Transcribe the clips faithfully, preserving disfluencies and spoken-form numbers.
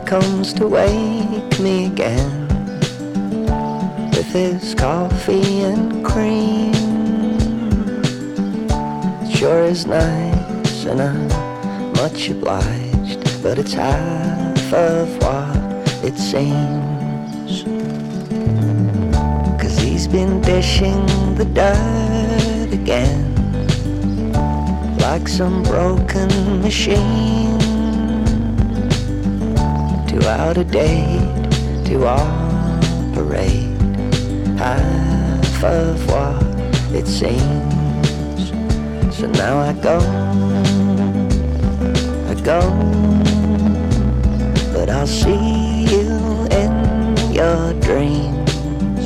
comes to wake me again with his coffee and cream. It sure is nice and I'm much obliged, but it's half of what it seems. 'Cause he's been dishing the dirt again like some broken machine, too out of date to operate half of what it seems. So now I go, I go, but I'll see you in your dreams.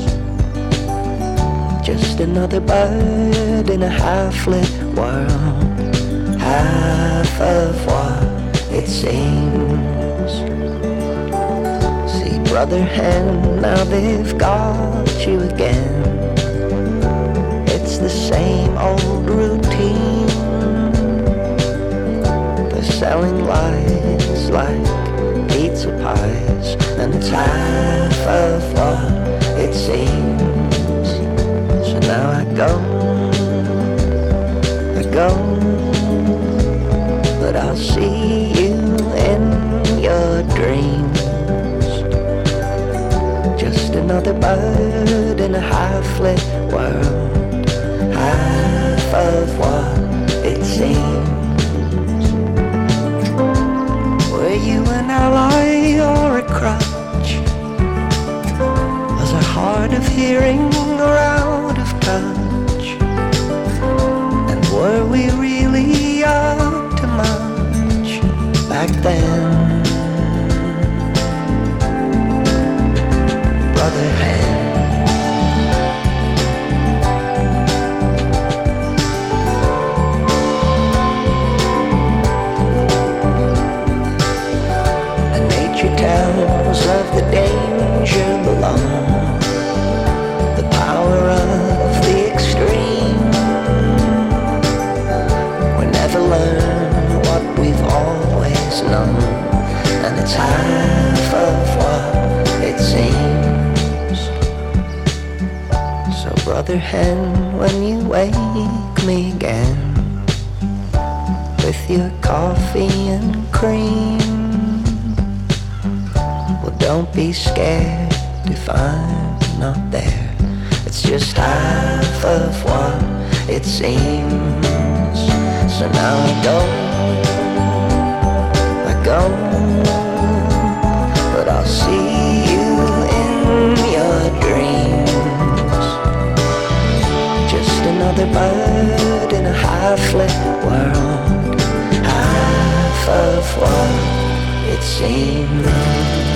Just another bird in a half-lit world, half of what it seems. See, brother hen, now they've got you again. It's the same old routine. They're selling lies like pizza pies, and it's half of what it seems. So now I go, I go, but I'll see you in your dreams. Just another bird in a half-lit world, half of what it seems. Were you an ally or a crutch? Was I hard of hearing or out of touch? And were we really up to much back then? Brother hen, and nature tells of the danger below, the power of the extreme. We never learn what we've always known, and it's half of what it seems. So brother hen, when you wake me again with your coffee and cream, well, don't be scared if I'm not there. It's just half of what it seems. So now I go, I go, but I'll see you in your dreams. Just another bird in a half-lit world, half of what it seems.